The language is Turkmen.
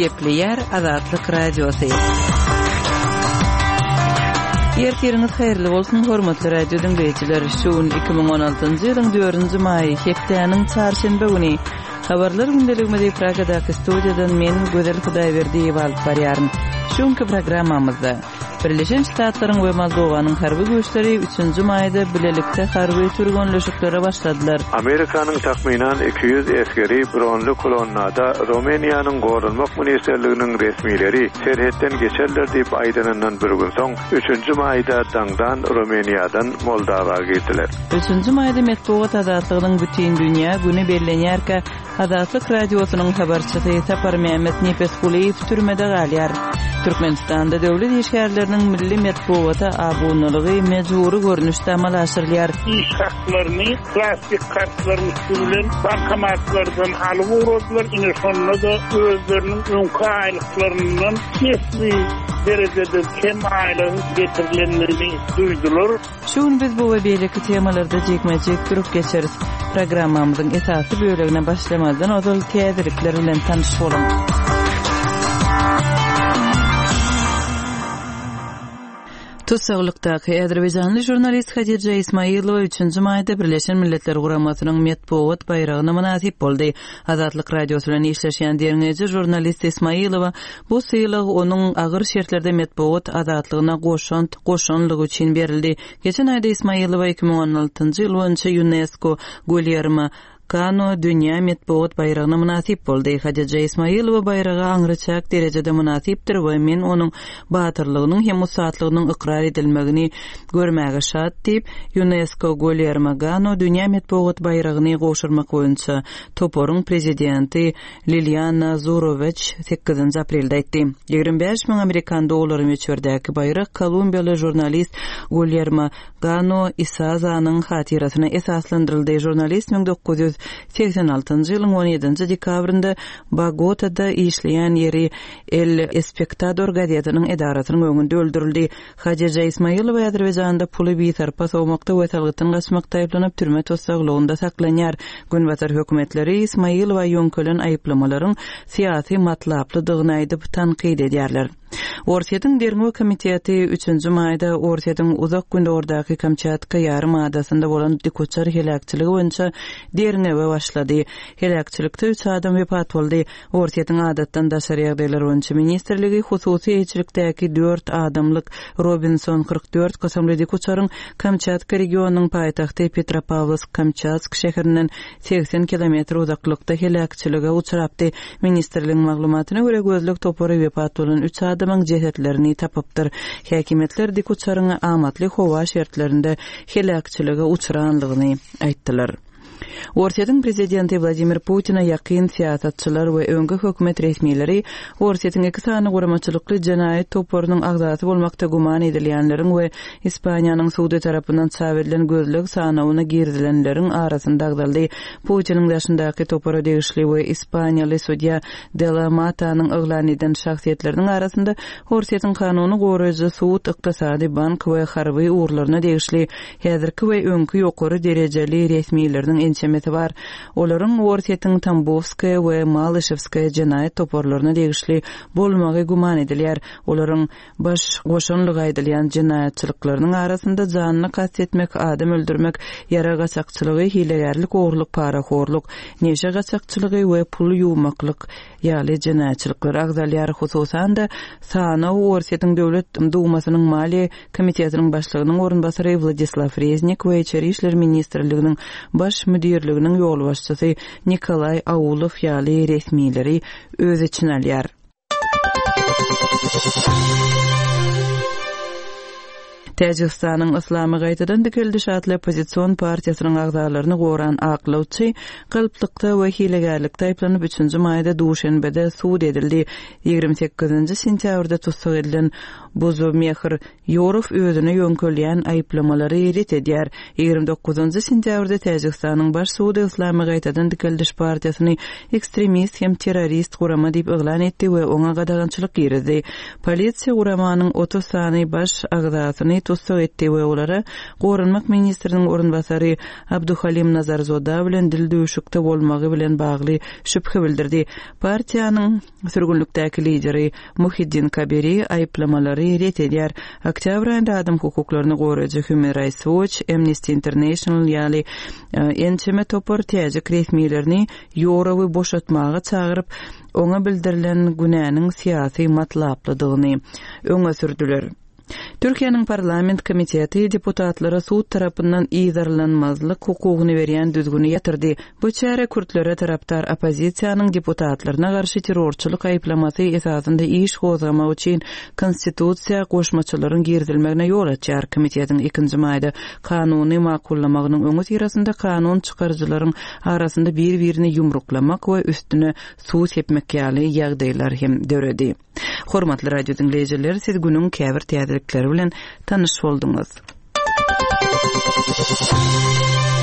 Gepleyer Azatlyk Radiosu. Ertiriniz hayırlı bolsun hormatly radio dinleyijiler. Şuun 2016-njy ýylyň 4-nji maý hepdeniň çarşembe güni habarlar gündeliginde Pragadaky studiýadan men Gözel Hudaýberdiýew alyp barýarym. Şuňky programmamyzda Birleşen Ştatlaryň we Moldowanyň harby güýçleri 3-nji maýda bilelikde harby türgünleşiklere başladylar. Amerikanyň takminan 200 eskeri bronly kolonnada Romaniýanyň gorulmak ministrliginiň resmileri serhetden geçerler diýip aýdanynan bir gün soň 3-nji maýda daňdan Romaniýadan Moldawaga gitdiler. 3-nji maýda Medeniýet azatlygynyň bütün dünýä güni bellenýärkä Azatlyk radiosynyň habarçysy Sapar Mehmet Nepeskuliýew türmede galýar. Türkmenistanda döwlet işgärleriniň milli medeniýete abonulygy mejburi görnüşde amalaşdyrylýar. İş haklaryny plastik kartlaryny türlen bankomatlardan alyp urdular. Ine şonda da özleriniň öňkü aýlyklarynyň kesbi derejede kem aýlygy getirilenlerini duýdular. Şuň biz bu we beýleki temalarda jekmejek durup geçeriz. Programmamyzyň esasy bölegine başlamadan ozal täzelikler bilen tanyşyp bolan. Tutsaqlıqdaky Azerbaýjanly jurnalist Hadija Ismaýylowa 3-nji maýda Birleşen Milletler Guramasynyň Medeniýet bayragyna münasip boldy. Azatlyk radiosu bilen işleşýän derneji jurnalist Ismaýylowa bu syýlyk onuň agyr şertlerde medeniýet azatlygyna goşanlygy üçin berildi. Geçen aýda Ismaýylowa 2016-njy ýyl boýunça UNESCO Guillermo Cano dünýä medeniýet bayragyna münasip boldy. Hadija Ismaýylowa bayraga aňryçak derejede münasipdir we men onuň batyrlygynyň hem usatlygynyň ikrar edilmegini görmäge şat diýip UNESCO Guillermo Cano dünýä medeniýet bayragyny goşurmak boýunça Toporyň prezidenti Liliana Zurovich 8 aprelde aýtdy. 25.000 Amerikan dollary meçberdäki bayrak Kolumbiýaly jurnalist Guillermo Cano Isazanyň hatirasyna esaslandyryldy. Jurnalist 1986-njy ýylyň 17-nji dekabrynda Bogota'da işleýän ýeri El Espectador gazetynyň edarasynyň öňünde öldürildi. Hadija Ismaýylowa Azerbaýjanda puly bitarpa sowmakda we talgytyn gaçmakda aýplanyp türme tosaglygynda saklanýar. Günbatar hökümetleri Ismaýylowa ýönkelen aýplamalaryň syýasy matlaplydygyny aýdyp tanqid edýärler. Orsiýetiň derňi komiteti 3-nji maýda Orsiýetiň uzak gündoordaky Kamçatka ýarym adasynda bolan dikoçar helakçylygy boýunça dernewe başlady. Helakçylykda 3 adam wepat boldy. Orsiýetiň adatdan daşary ýagdaýlar boýunça ministrligi hususy eýçilikdäki 4 adamlyk Robinson 44 kosamly dikoçaryň Kamçatka regionunyň paýtagty Petropavlovsk-Kamçatsk şäherinden 80 km uzaklykda helakçylyga uçurapdy. Ministrligiň maglumatyna görä gözlük topary wepat bolan 3 adamyň jesetlerini tapypdyr. Häkimetler dikoçaryň amatly howa şertlerinde helakçylyga uçuranlygyny aýtdylar. Orsiýetiň prezidenti Vladimir Putina ýakyn siýasatçylar we öňki hökümet resmiýetleri Orsiýetiň 2 sany guramaçylykly jenaýat toporynyň agzasy bolmakda guman edilýänleriň we Ispaniýanyň sudy tarapyndan çap edilen gözlük sanawyna girdilenleriň arasynda agdaldy. Putiniň daşyndaky topora degişli we Ispaniýaly sudya de la Matanyň eglan eden şahsiýetleriniň arasynda Orsiýetiň kanuny goraýjy sud, ykdysady bank we harby urlaryna degişli häzirki we öňki ýokary derejeli resmiýetleriniň ençemeti var. Olaryň Orsiýetiň Tambovskaya we Malышевskaya jenaýat toporlaryna degişli bolmagy guman edilýär. Olaryň baş goşanlygy aýdylýan jenaýatçylyklarynyň arasynda janyny gastetmek, adam öldürmek, ýara gaçakçylygy, hilegärlik, oğurluk, paraxorluk, neşe gaçakçylygy we pul ýuwmaklyk ýaly jenaýatçylyklar agzalýar. Hususan da Sana Orsiýetiň döwlet dumasynyň maliýe komitetiniň başlygynyň orunbasary Vladislav Reznik we Içeri işler ministrliginiň baş müdirliginiň ýol başçysy Nikolay Aulov ýaly resmiýetleri öz için alýar. Täjikistanyň Islamy gaýtadan dikildi şatly opozisiýon partiýasynyň agzalaryny goran aklawçy galplykda we hilegärlikde aýplanyp 3-nji maýda Duşanbede suud edildi. 28-nji sentýabrda tutsak edilen Bozo Mehir Yoruf özüne yönkölýän aýplamalary ret edýär. 29-njy sentýabrda Täjikistanyň baş sudy Islamy gaýtadan dikildiş partiýasyny ekstremist hem terrorist gurama diýip eglan etdi we oňa gadagançylyk girdi. Polisiýa guramanyň 30 sany baş agzasyny tutsak etdi we olara Gorunmak ministriniň orunbasary Abduhalim Nazarzoda bilen dil döwüşükde bolmagy bilen bagly şüphe bildirdi. Partiýanyň sürgünlükdäki lideri Muhiddin Kabiri aýplamalary ret edýär. Oktyabr aýynda adam hukuklaryny goraýjy Human Rights Watch, Amnesty International ýaly ençeme topar täjek resmiýetlerini Ýorowy boşatmaga çagyryp, oňa bildirilen günäniň syýasy matlaplydygyny öňe sürdüler. Türkiýanyň parlament komiteti deputatlara suud tarapyndan ýydarlanmazlyk hukugyny berýän düzgüni ýatyrdy. Bu çäre Kürtlere taraptar opozisiýanyň deputatlaryna garşy terrorçylyk aýplamasy esasynda iş gozgamak üçin konstitusiýa goşmaçylaryň girdilmegine ýol açýar. Komitetiň 2-nji maýda kanuny makullamagynyň öňü tirasynda kanun çykarjylaryň arasynda bir-birini ýumruklamak we üstüne suw sepmek ýaly ýagdaýlar hem döredi. Hormatly radio dinleýijiler, siz günüň käbir täzelikleri bilen tanyş boldunuz.